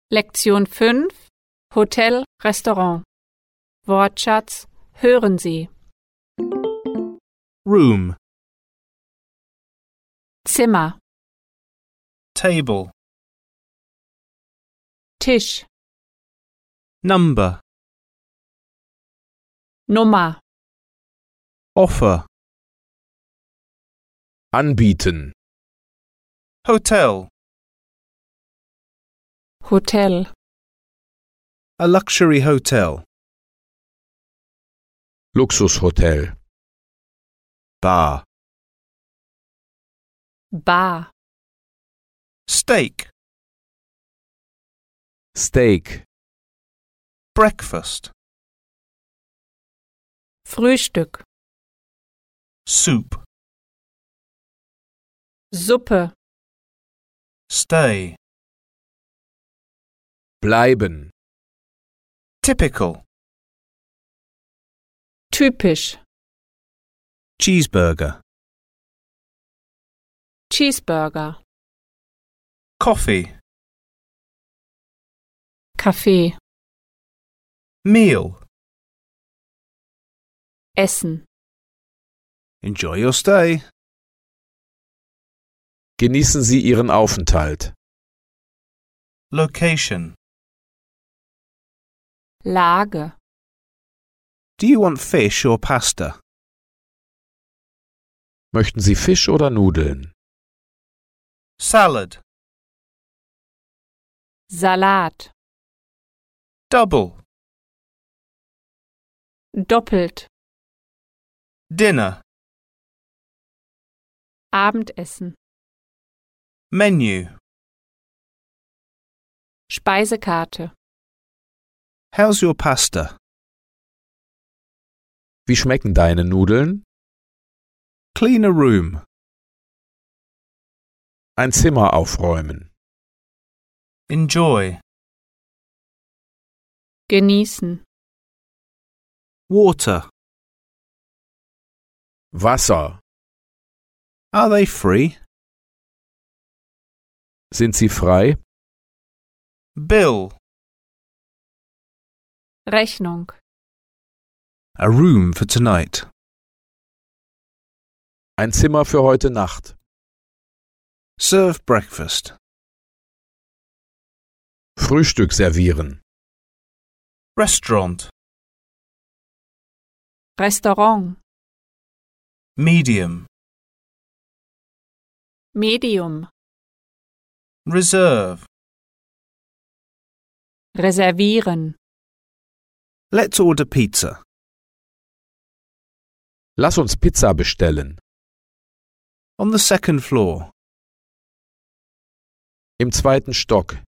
Lektion 5 Hotel, Restaurant. Wortschatz hören Sie. Room, Zimmer, table, Tisch, number, Nummer, offer, anbieten, hotel, Hotel, a luxury hotel, Luxushotel, bar, Bar, steak, Steak, breakfast, Frühstück, soup, Suppe, stay, bleiben, typical, typisch, cheeseburger, Cheeseburger, coffee, Kaffee, meal. Essen. Enjoy your stay. genießen Sie Ihren Aufenthalt, Location. Lage. Do you want fish or pasta? möchten Sie Fisch oder Nudeln, Salad. Salat. Double. Doppelt. Dinner. Abendessen. Menu. Speisekarte. How's your pasta? wie schmecken deine Nudeln, Clean a room. ein Zimmer aufräumen, Enjoy. Genießen. Water. Wasser, Are they free? sind Sie frei, Bill. Rechnung. A room for tonight. ein Zimmer für heute Nacht, Serve breakfast. Frühstück servieren, Restaurant. Restaurant. Medium. Medium. Reserve. Reservieren. Let's order pizza. lass uns Pizza bestellen, On the second floor. im 2. Stock,